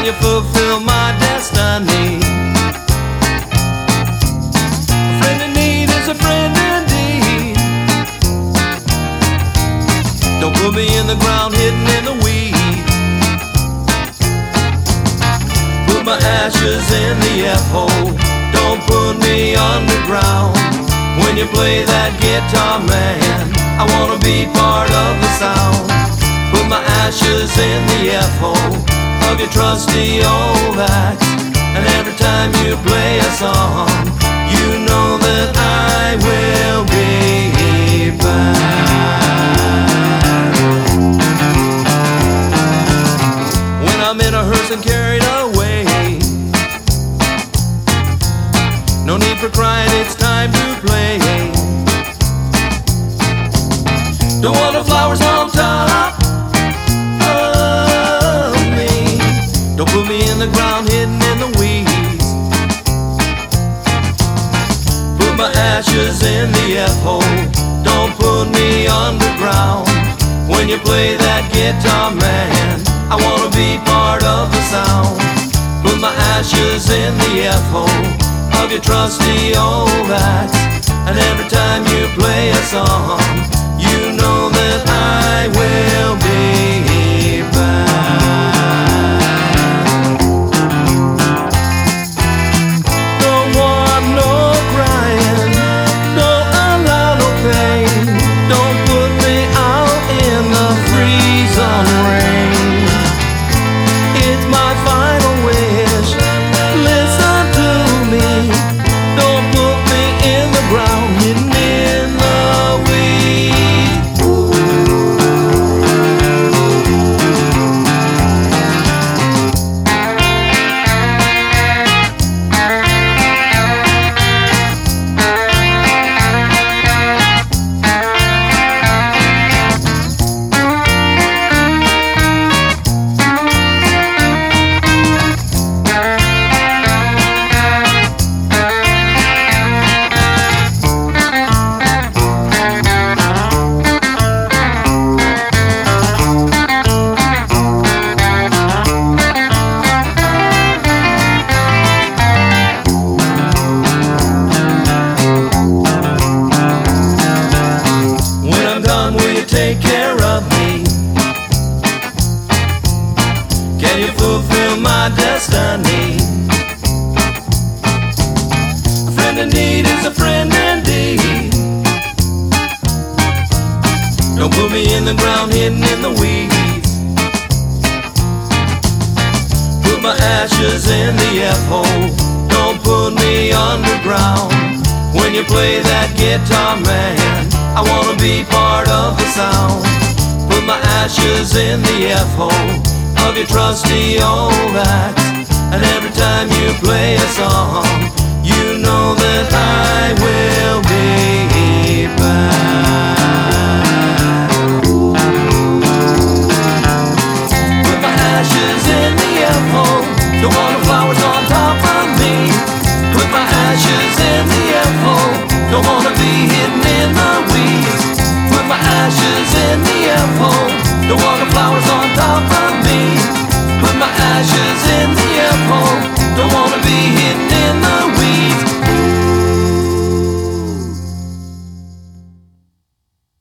you fulfill my destiny? A friend in need is a friend indeed. Don't put me in the ground hidden in the weeds. Put my ashes in the F-hole. Don't put me underground. When you play that guitar, man, I wanna be part of the sound. Put my ashes in the F-hole of your trusty old axe. And every time you play a song, you know that I will be back. When I'm in a hearse and carried away, no need for crying, it's time to play. Don't want the flowers on top of me. Don't put me in the ground hidden in the weeds. Put my ashes in the F-hole. Don't put me underground. When you play that guitar, man, I wanna be part of the sound. Put my ashes in the F-hole of your trusty old axe. And every time you play a song, you know that I will be back. Don't want no crying, don't allow no pain. Don't put me out in the freezing rain. It's my final wish, listen to me. Don't put me in the ground, hidden in the weeds. Take care of me. Can you fulfill my destiny? A friend in need is a friend indeed. Don't put me in the ground hidden in the weeds. Put my ashes in the F-hole. Don't put me underground. When you play that guitar, man, I wanna be part of the sound. Put my ashes in the F-hole of your trusty old axe. And every time you play a song, you know that I will be